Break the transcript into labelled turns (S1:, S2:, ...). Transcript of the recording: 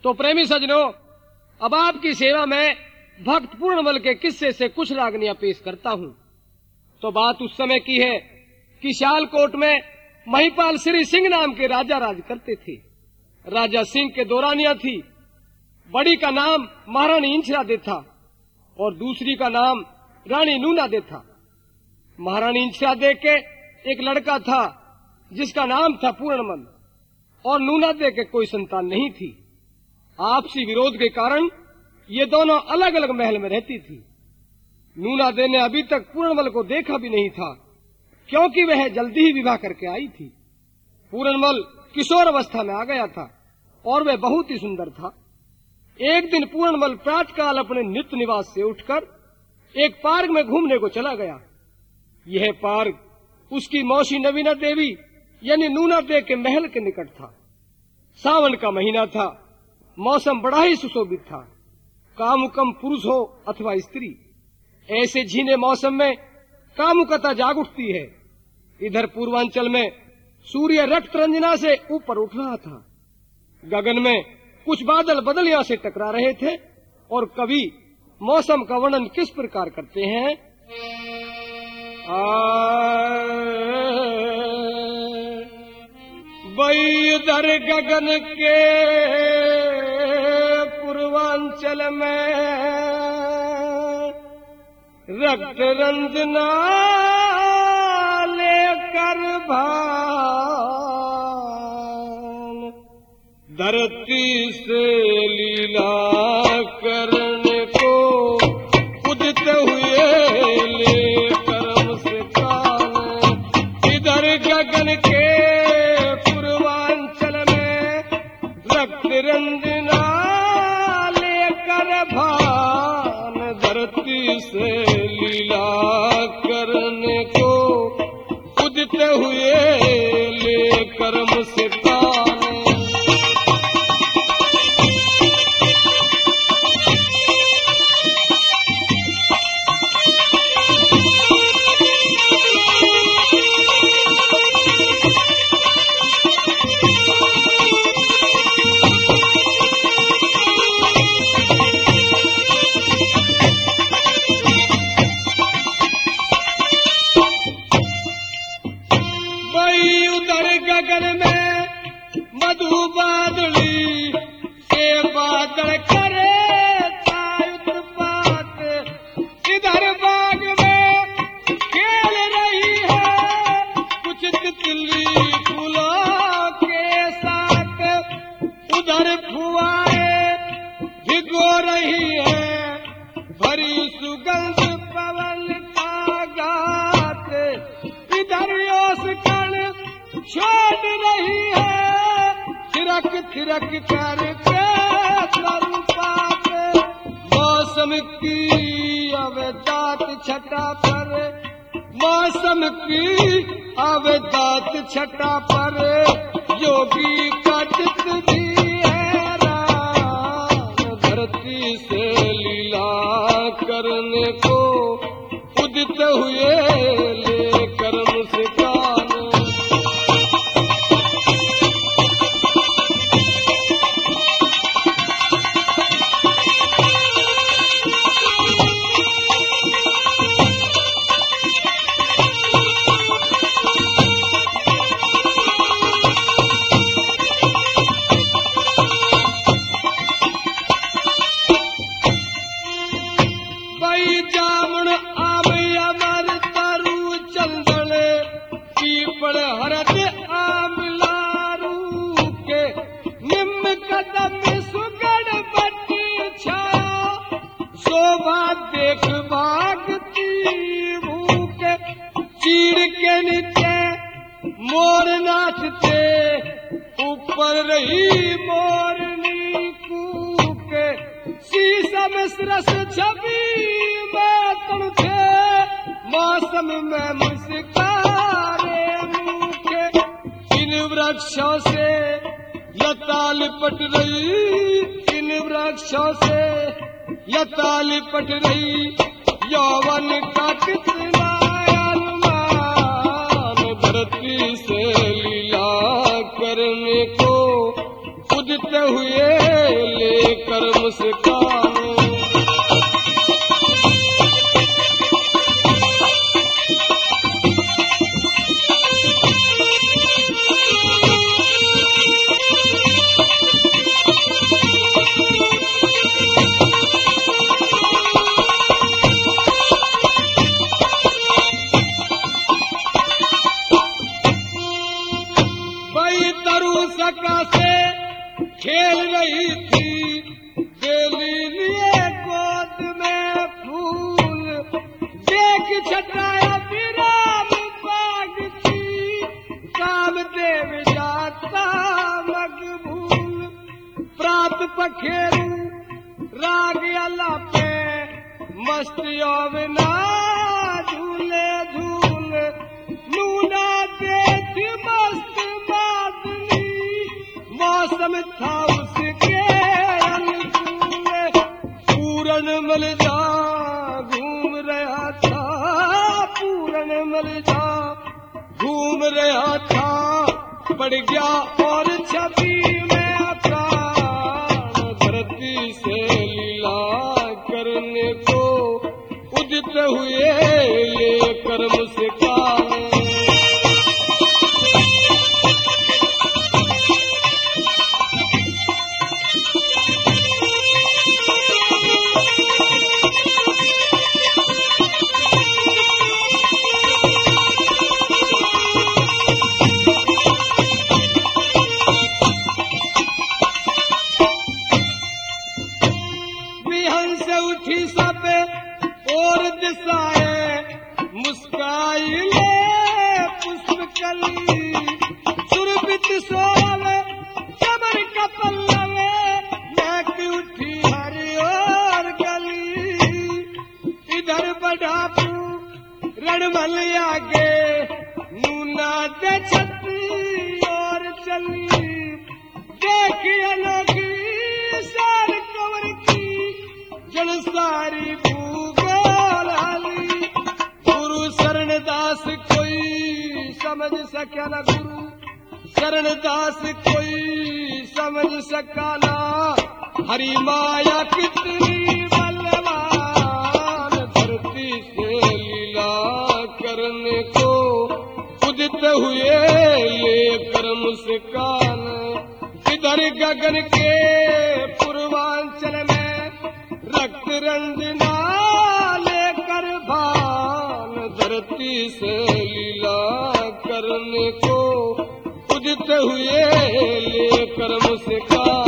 S1: तो प्रेमी सजनों, अब आपकी सेवा में भक्त पूर्णमल के किस्से से कुछ रागनियां पेश करता हूं। तो बात उस समय की है कि सियालकोट में महिपाल श्री सिंह नाम के राजा राज करते थे। राजा सिंह के दो रानियां थी। बड़ी का नाम महारानी इंचरादे था और दूसरी का नाम रानी नूनादे था। महारानी इंचरादे के एक लड़का था जिसका नाम था पूर्णमल और नूनादे के कोई संतान नहीं थी। आपसी विरोध के कारण ये दोनों अलग अलग महल में रहती थी। नूनादे ने अभी तक पूर्णमल को देखा भी नहीं था क्योंकि वह जल्दी ही विवाह करके आई थी। पूर्णमल किशोर अवस्था में आ गया था और वह बहुत ही सुंदर था। एक दिन पूर्णमल प्रातःकाल अपने नित्य निवास से उठकर एक पार्क में घूमने को चला गया। यह पार्क उसकी मौसी नवीना देवी यानी नूनादे के महल के निकट था। सावन का महीना था। मौसम बड़ा ही सुशोभित था। कामुकम पुरुष हो अथवा स्त्री, ऐसे झीने मौसम में कामुकता जाग उठती है। इधर पूर्वांचल में सूर्य रक्त रंजना से ऊपर उठ रहा था। गगन में कुछ बादल बदलियां से टकरा रहे थे और कवि मौसम का वर्णन किस प्रकार करते हैं। वही उधर गगन के पूर्वांचल में रक्त रंजना लेकर भान धरती से लीला करने को उदित हुए लेकर मुस्कान। इधर गगन के पूर्वांचल में रक्त रंजना लेकर भान धरती से लीला करने को उदित हुए लेकर मुस्कान। गगन में मधु बादली से बादल करे उत्पात। इधर बाग में खेल रही है कुछ तितली फूलों के साथ। उधर फुआएं भिगो रही है भरी सुगंध पवन का गात। इधर ओस कण छोड़ रही है थिरक थिरक करके तरुपात। मौसम की अवदात छटा पर, मौसम की अवदात छटा पर योगी का चित भी हैरान धरती से लीला करने को उदित हुए लेकर मुस्कान। जामुन आम अमर तरु चंदन पीपल हरद आमलारू के निम्न कदम सुगढ़ बटी छाया शोभा देख भागती भूखे। चीड़ के नीचे मोर नाचते ऊपर रही मोरनी कूके। शीशम रस छवि मौसम में मुस्कारे मुखे। इन वृक्षों से लता लिपट रही, इन वृक्षों से लता लिपट रही यौवन का कितना अनुमान धरती से लीला करने को उदित हुए मुस्कान। सका से खेल रही थी, बेली लिए गोद में फूल, देख छटाया विराम बाग थी, कामदेव जाता मकबूल। प्रात पखेरू राग अला पे, मस्तियों बिना झूले झूल, नूना देख मस्त मादली, मौसम था उसके अनुकूल। पूरन मल जा घूम रहा था, पूरन मल जा घूम रहा था, पड़ गया और छवि में प्राण, धरती से लीला करने को उदित हुए लेकर मुस्कान। उठी सब और दिशाए, मुस्काई ले पुष्प कली, सुरभित सोलवे कमर का पल्लवे, महक उठी हरी और गली। इधर बढ़ा रणमल आगे, नूना दे छत्री और चली, देखिए अनोखी सार कवर की, जन सारी भूगोल हाली। गुरु शरणदास कोई समझ सका ना, गुरु शरणदास कोई समझ सका ना, हरि माया कितनी बलवान, धरती से लीला करने को उदित हुए लेकर मुस्कान। इधर गगन के पूर्वांचल में रक्त रंजना लेकर भान, धरती से लीला करने को उदित हुए लेकर मुस्कान।